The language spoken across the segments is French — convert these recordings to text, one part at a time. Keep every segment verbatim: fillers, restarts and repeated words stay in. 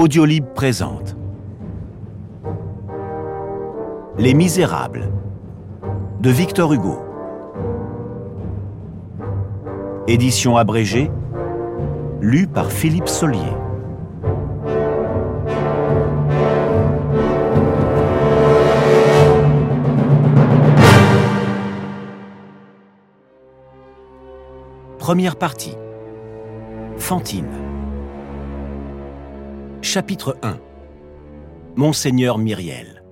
Audiolib présente Les Misérables de Victor Hugo. Édition abrégée, lu par Philippe Sollier. Première partie. Fantine. Chapitre un. Monseigneur Myriel.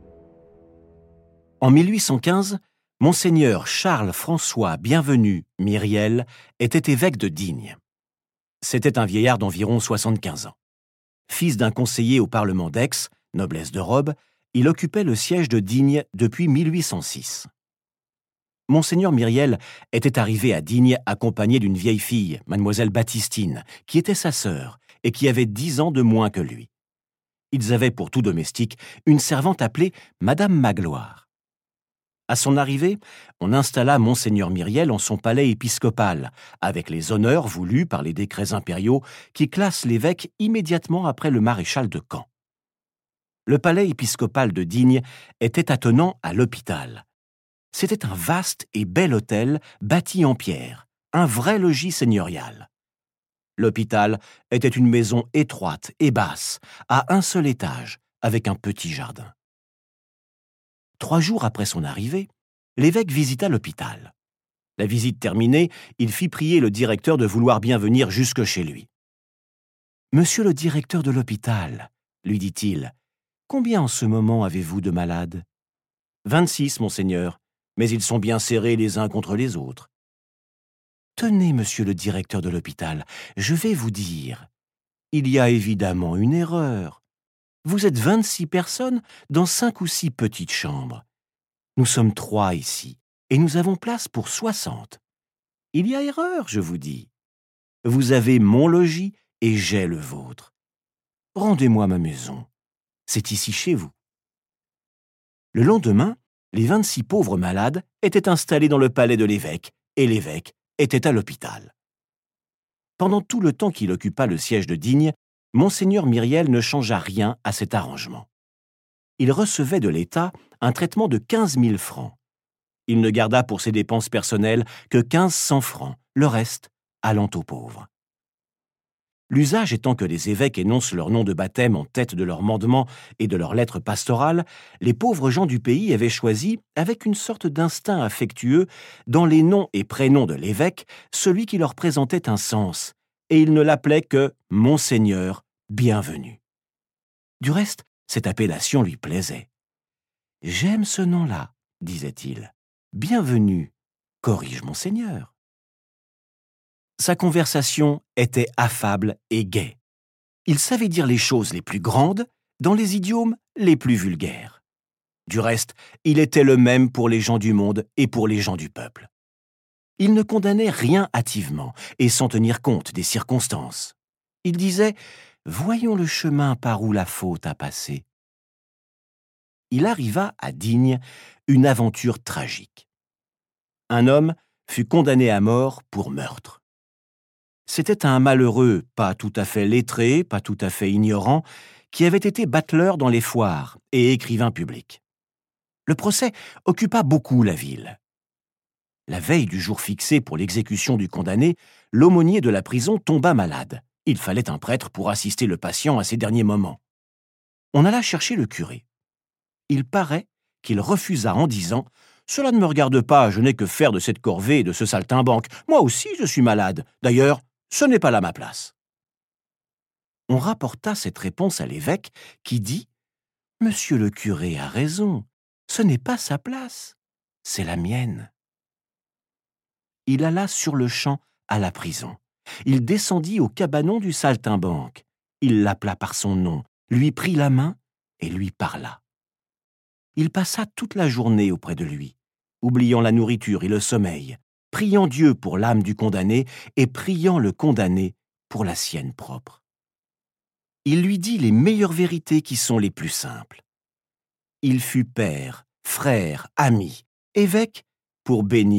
En mille huit cent quinze, Monseigneur Charles-François Bienvenu Myriel était évêque de Digne. C'était un vieillard d'environ soixante-quinze ans. Fils d'un conseiller au Parlement d'Aix, noblesse de robe, il occupait le siège de Digne depuis mille huit cent six. Monseigneur Myriel était arrivé à Digne accompagné d'une vieille fille, mademoiselle Baptistine, qui était sa sœur et qui avait dix ans de moins que lui. Ils avaient pour tout domestique une servante appelée Madame Magloire. À son arrivée, on installa Monseigneur Myriel en son palais épiscopal, avec les honneurs voulus par les décrets impériaux qui classent l'évêque immédiatement après le maréchal de Caen. Le palais épiscopal de Digne était attenant à l'hôpital. C'était un vaste et bel hôtel bâti en pierre, un vrai logis seigneurial. L'hôpital était une maison étroite et basse, à un seul étage, avec un petit jardin. Trois jours après son arrivée, l'évêque visita l'hôpital. La visite terminée, il fit prier le directeur de vouloir bien venir jusque chez lui. « Monsieur le directeur de l'hôpital, » lui dit-il, « combien en ce moment avez-vous de malades ?»« Vingt-six, monseigneur, mais ils sont bien serrés les uns contre les autres. » « Tenez, monsieur le directeur de l'hôpital, je vais vous dire. Il y a évidemment une erreur. Vous êtes vingt-six personnes dans cinq ou six petites chambres. Nous sommes trois ici, et nous avons place pour soixante. Il y a erreur, je vous dis. Vous avez mon logis et j'ai le vôtre. Rendez-moi ma maison. C'est ici chez vous. » Le lendemain, les vingt-six pauvres malades étaient installés dans le palais de l'évêque, et l'évêque était à l'hôpital. Pendant tout le temps qu'il occupa le siège de Digne, Monseigneur Myriel ne changea rien à cet arrangement. Il recevait de l'État un traitement de quinze mille francs. Il ne garda pour ses dépenses personnelles que quinze cents francs, le reste allant aux pauvres. L'usage étant que les évêques énoncent leur nom de baptême en tête de leur mandement et de leur lettre pastorale, les pauvres gens du pays avaient choisi, avec une sorte d'instinct affectueux, dans les noms et prénoms de l'évêque, celui qui leur présentait un sens, et ils ne l'appelaient que « Monseigneur Bienvenu ». Du reste, cette appellation lui plaisait. « J'aime ce nom-là, » disait-il. « Bienvenu, corrige Monseigneur. » Sa conversation était affable et gaie. Il savait dire les choses les plus grandes dans les idiomes les plus vulgaires. Du reste, il était le même pour les gens du monde et pour les gens du peuple. Il ne condamnait rien hâtivement et sans tenir compte des circonstances. Il disait « Voyons le chemin par où la faute a passé. » Il arriva à Digne une aventure tragique. Un homme fut condamné à mort pour meurtre. C'était un malheureux, pas tout à fait lettré, pas tout à fait ignorant, qui avait été bateleur dans les foires et écrivain public. Le procès occupa beaucoup la ville. La veille du jour fixé pour l'exécution du condamné, l'aumônier de la prison tomba malade. Il fallait un prêtre pour assister le patient à ses derniers moments. On alla chercher le curé. Il paraît qu'il refusa en disant « Cela ne me regarde pas, je n'ai que faire de cette corvée et de ce saltimbanque. Moi aussi je suis malade. D'ailleurs, ce n'est pas là ma place. » On rapporta cette réponse à l'évêque qui dit « Monsieur le curé a raison, ce n'est pas sa place, c'est la mienne. » Il alla sur-le-champ à la prison. Il descendit au cabanon du saltimbanque. Il l'appela par son nom, lui prit la main et lui parla. Il passa toute la journée auprès de lui, oubliant la nourriture et le sommeil, priant Dieu pour l'âme du condamné et priant le condamné pour la sienne propre. Il lui dit les meilleures vérités qui sont les plus simples. Il fut père, frère, ami, évêque pour bénir